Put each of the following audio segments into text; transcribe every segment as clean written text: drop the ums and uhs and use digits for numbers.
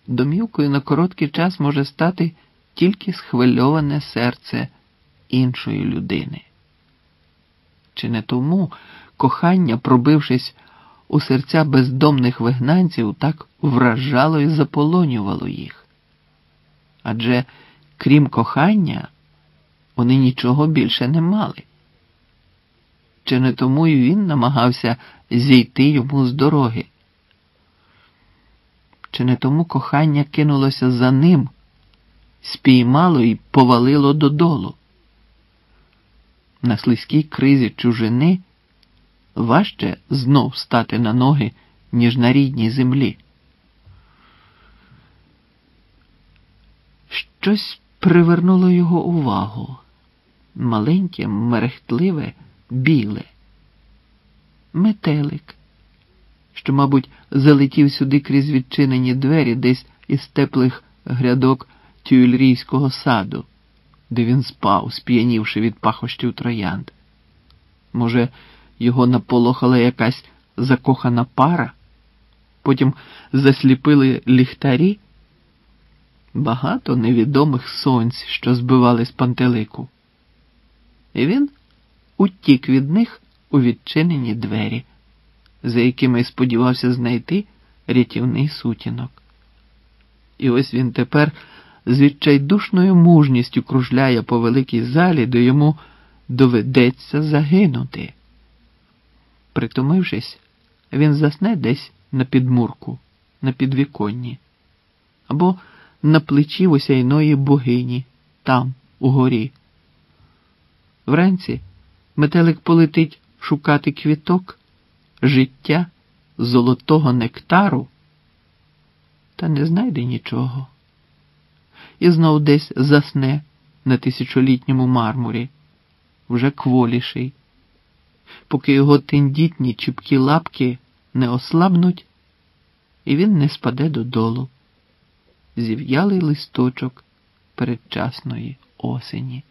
домівкою на короткий час може стати тільки схвильоване серце іншої людини. Чи не тому кохання, пробившись у серця бездомних вигнанців, так вражало і заполонювало їх? Адже, крім кохання, вони нічого більше не мали. Чи не тому і він намагався зійти йому з дороги? Чи не тому кохання кинулося за ним, спіймало і повалило додолу? На слизькій кризі чужини важче знов стати на ноги, ніж на рідній землі. Щось привернуло його увагу. Маленьке, мерехтливе, біле. Метелик, що, мабуть, залетів сюди крізь відчинені двері десь із теплих грядок Тюільрійського саду, де він спав, сп'янівши від пахощів троянд. Може, його наполохала якась закохана пара? Потім засліпили ліхтарі? Багато невідомих сонць, що збивали з пантелику. І він утік від них у відчинені двері, за якими сподівався знайти рятівний сутінок. І ось він тепер з відчайдушною мужністю кружляє по великій залі, де йому доведеться загинути. Притомившись, він засне десь на підмурку, на підвіконні, або на плечі осяйної богині, там, угорі. Вранці метелик полетить шукати квіток, життя, золотого нектару, та не знайде нічого. І знов десь засне на тисячолітньому мармурі, вже кволіший, поки його тендітні чіпкі лапки не ослабнуть, і він не спаде додолу, зів'ялий листочок передчасної осені.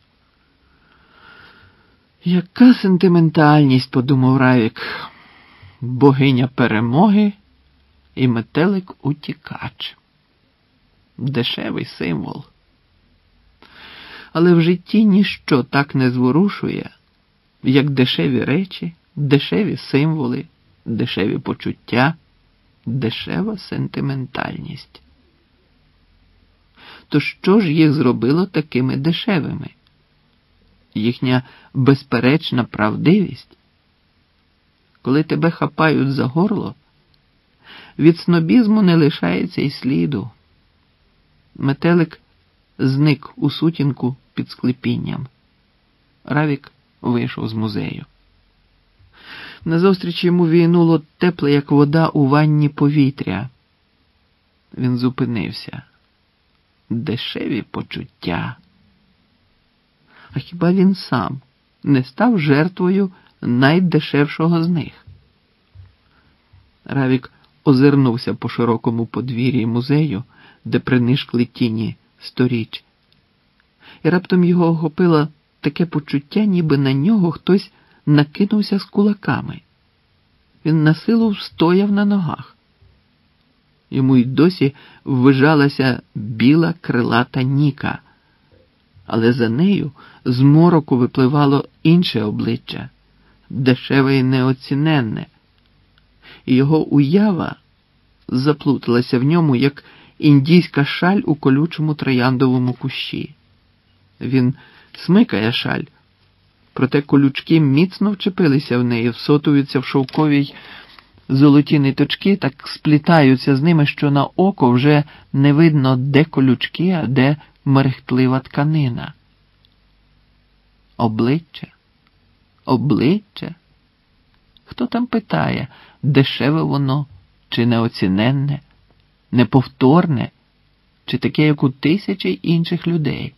Яка сентиментальність, подумав Равік. Богиня перемоги і метелик-утікач. Дешевий символ. Але в житті ніщо так не зворушує, як дешеві речі, дешеві символи, дешеві почуття, дешева сентиментальність. То що ж їх зробило такими дешевими? Їхня безперечна правдивість? Коли тебе хапають за горло, від снобізму не лишається й сліду. Метелик зник у сутінку під склепінням. Равік вийшов з музею. Назустріч йому війнуло тепле, як вода у ванні, повітря. Він зупинився. Дешеві почуття. А хіба він сам не став жертвою найдешевшого з них? Равік озирнувся по широкому подвір'ї музею, де принишкли тіні сторіч. І раптом його охопило таке почуття, ніби на нього хтось накинувся з кулаками. Він насилу встояв на ногах. Йому й досі ввижалася біла крилата Ніка, але за нею з мороку випливало інше обличчя, дешеве і неоціненне. І його уява заплуталася в ньому, як індійська шаль у колючому трояндовому кущі. Він смикає шаль, проте колючки міцно вчепилися в неї, всотуються в шовковій золоті ниточки, так сплітаються з ними, що на око вже не видно, де колючки, а де мерехтлива тканина. Обличчя? Обличчя? Хто там питає, дешеве воно, чи неоціненне, неповторне, чи таке, як у тисячі інших людей?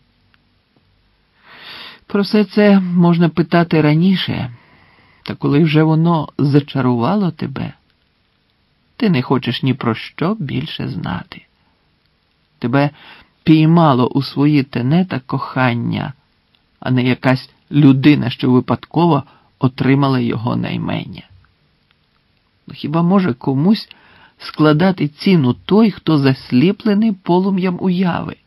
Про все це можна питати раніше, та коли вже воно зачарувало тебе, ти не хочеш ні про що більше знати. Тебе піймало у свої тенета кохання, а не якась людина, що випадково отримала його наймення. Хіба може комусь складати ціну той, хто засліплений полум'ям уяви.